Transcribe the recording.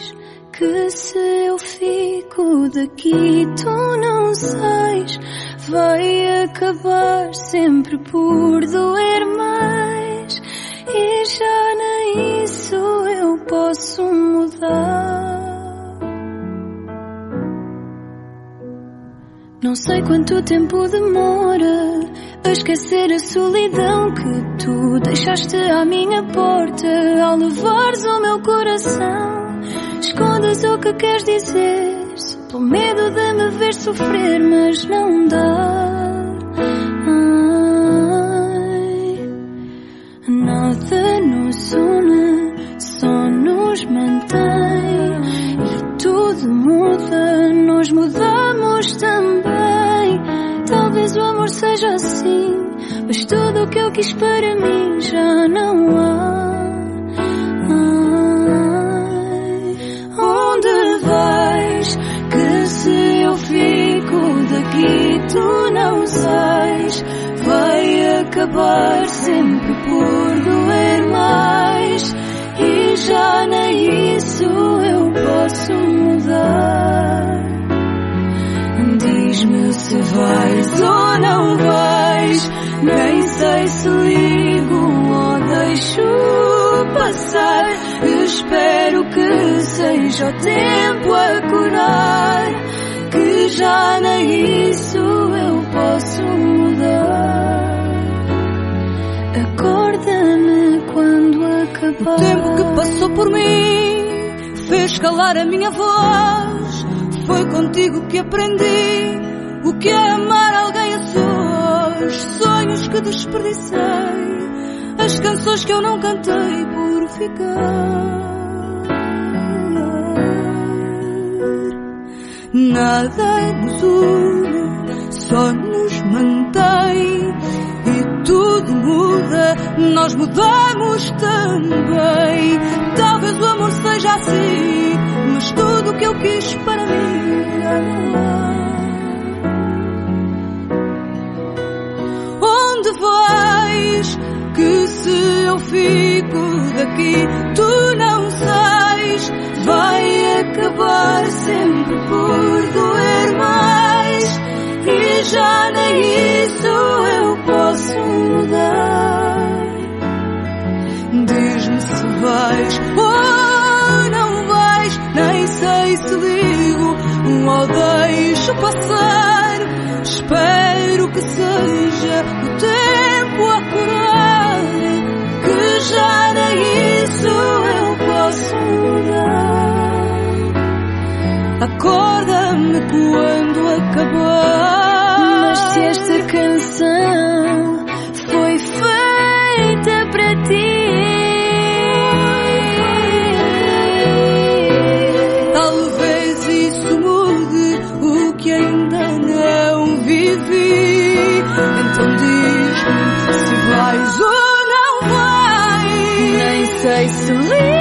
vais, que se eu fico daqui tu não sais, vai acabar sempre por doer mais, e já nem isso eu posso mudar. Não sei quanto tempo demora a esquecer a solidão que tu deixaste à minha porta ao levares o meu coração. Escondes o que queres dizer, só pelo medo de me ver sofrer, mas não dá. Ai, nada nos une, só nos mantém, e tudo muda, nós mudamos também. Talvez o amor seja assim, mas tudo o que eu quis para mim já não há. Ai, onde vais, que se eu fico daqui tu não sais, vai acabar sempre por doer mais, e já nem isso eu posso mudar. Diz-me se vais ou não vais, nem sei se ligo ou deixo passar. Espero que seja o tempo a curar, que já nem isso eu posso mudar. Acorda-me quando acabar. O tempo que passou por mim fez calar a minha voz. Foi contigo que aprendi o que é amar alguém a sós. Sonhos que desperdicei, as canções que eu não cantei por ficar. Nada nos une, só nos mantém, e tudo muda, nós mudamos também. Talvez o amor seja assim, mas tudo o que eu quis para mim já não há. Onde vais, que se eu fico daqui tu não sais, vai acabar sempre por doer mais, e já nem isso eu posso mudar. Diz-me se vais ou não vais, nem sei se ligo ou deixo passar. Espero que seja o tempo a curar, que já nem isso eu posso mudar. Acorda-me quando acabar. Mas se esta canção foi feita para ti, talvez isso mude o que ainda não vivi. Então diz-me se vais ou não vais, nem sei se